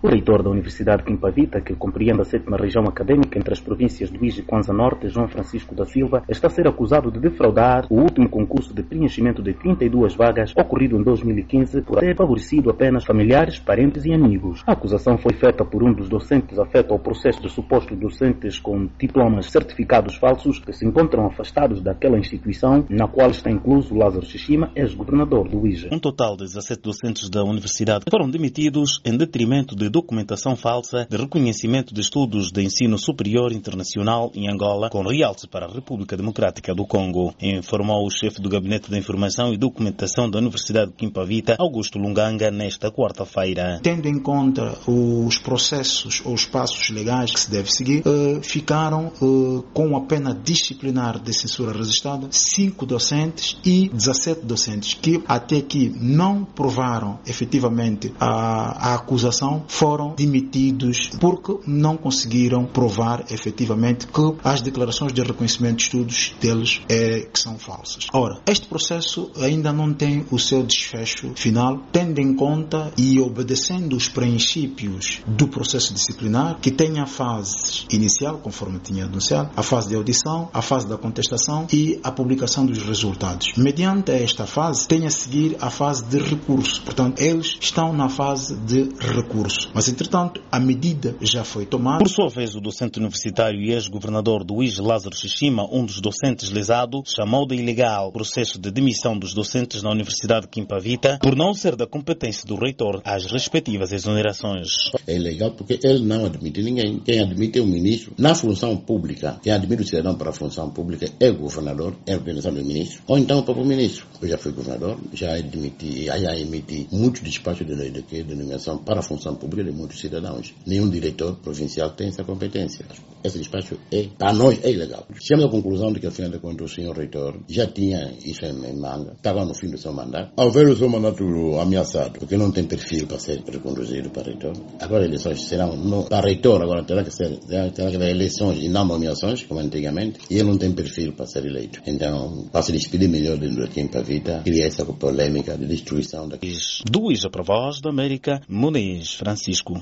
O reitor da Universidade de Quimpavita, que compreende a 7ª região acadêmica entre as províncias do Ije e Kwanza Norte, João Francisco da Silva, está a ser acusado de defraudar o último concurso de preenchimento de 32 vagas ocorrido em 2015 por ter favorecido apenas familiares, parentes e amigos. A acusação foi feita por um dos docentes afeto ao processo de supostos docentes com diplomas certificados falsos que se encontram afastados daquela instituição, na qual está incluso Lázaro Shishima, ex-governador do Ije. Um total de 17 docentes da universidade foram demitidos em detrimento de documentação falsa de reconhecimento de estudos de ensino superior internacional em Angola, com realce para a República Democrática do Congo, informou o chefe do Gabinete de Informação e Documentação da Universidade de Quimpavita, Augusto Lunganga, nesta quarta-feira. Tendo em conta os processos ou os passos legais que se deve seguir, ficaram com a pena disciplinar de censura registrada 5 docentes e 17 docentes que até aqui não provaram efetivamente a acusação, foram demitidos porque não conseguiram provar efetivamente que as declarações de reconhecimento de estudos deles que são falsas. Ora, este processo ainda não tem o seu desfecho final, tendo em conta e obedecendo os princípios do processo disciplinar, que tem a fase inicial, conforme tinha anunciado, a fase de audição, a fase da contestação e a publicação dos resultados. Mediante esta fase, tem a seguir a fase de recurso. Portanto, eles estão na fase de recurso. Mas, entretanto, a medida já foi tomada. Por sua vez, o docente universitário e ex-governador do Ije, Lázaro Shishima, um dos docentes lesados, chamou de ilegal o processo de demissão dos docentes na Universidade de Quimpavita por não ser da competência do reitor às respectivas exonerações. É ilegal porque ele não admite ninguém. Quem admite é o ministro. Na função pública, quem admite o cidadão para a função pública é o governador, é a organização do ministro, ou então o próprio ministro. Eu já fui governador, já emiti muitos despachos de nomeação para a função pública de muitos cidadãos. Nenhum diretor provincial tem essa competência. Esse despacho para nós é ilegal. Chegamos à conclusão de que, afinal de contas, o senhor reitor já tinha isso em manga, estava no fim do seu mandato. Ao ver o seu mandato ameaçado, porque não tem perfil para ser reconduzido para reitor, agora eleições serão para reitor, agora terá que haver eleições e não nomeações, como antigamente, e ele não tem perfil para ser eleito. Então, para se despedir melhor de Quimpavita, queria essa polêmica de destruição daqui. Do Ije para a Voz da América, Muniz Francisco.